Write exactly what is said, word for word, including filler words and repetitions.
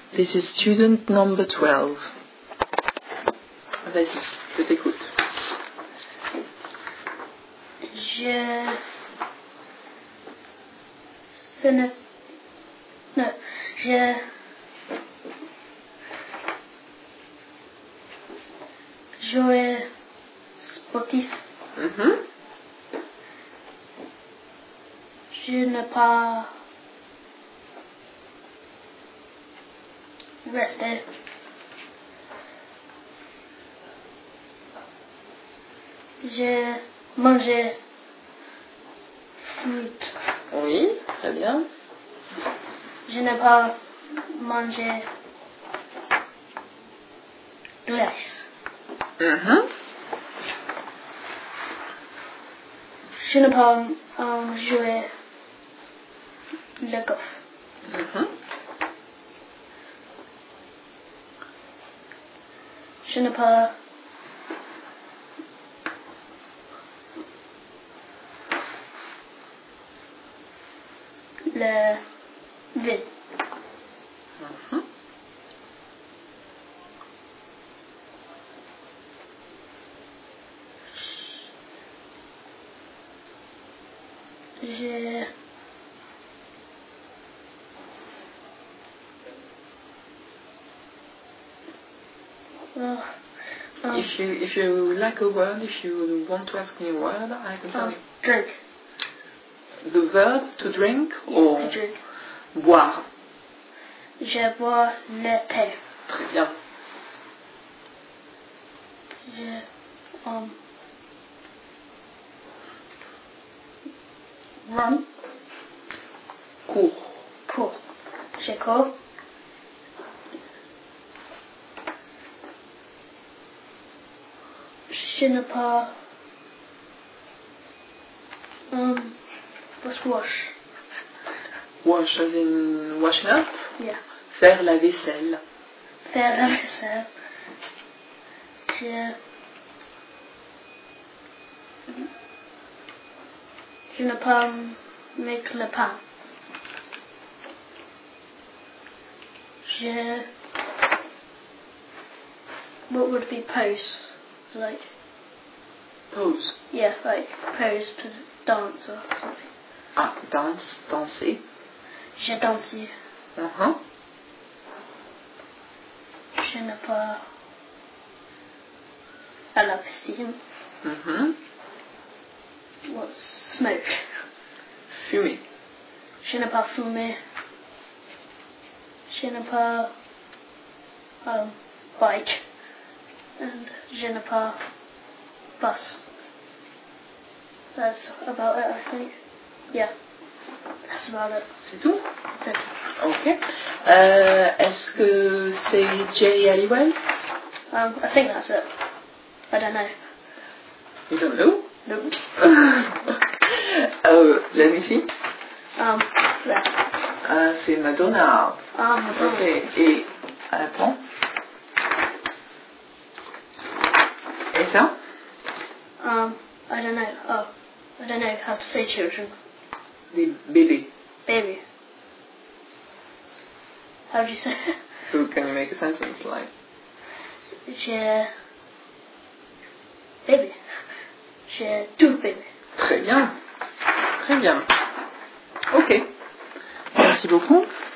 This is student number twelve. Vas-y, je t'écoute. Je... Ce ne... Non, je... Jouer sportif. Mm-hmm. Je n'ai pas resté. J'ai mangé fruit. Oui, très bien. Je n'ai pas mangé glace. Mm-hmm. Je n'ai pas um, joué le golf. Mm-hmm. Je n'ai pas le vide. Mm-hmm. Je... Oh, um, If you if you like a word, if you want to ask me a word, I can tell um, you. drink. The verb to drink or To drink. boire. Je bois le thé. Très bien. Je... Um, run. Cours. Cours. Je cours. Je n'ai pas... Um, what's wash? Wash as in washing up. Yeah. Faire la vaisselle. Faire la vaisselle. Je... Je n'ai pas make le pain. Je... What would be pose? So like... Pose. Yeah, like pose to dance or something. Ah, danse, danser. Je danse. Uh-huh. Je n'ai pas à la piscine. Mm-hmm. What's smoke? Fumer. Je n'ai pas fumé. Je n'ai pas um, bike. And je n'ai pas bus. That's about it, I think. Yeah, that's about it. C'est tout? That's it. Ok. Euh, Est-ce que c'est Jerry Halliwell? Um, I think that's it. I don't know. You don't know? Nope. Oh, let me see. Um, yeah. Ah, c'est Madonna. Um, Ok. Et attends. Et ça? um, I don't know. Oh, I don't know how to say children. Des bébés. Baby. How do you say it? So can you make a sentence like? J'ai... Baby. J'ai deux bébés. Très bien. Très bien. Ok. Merci beaucoup.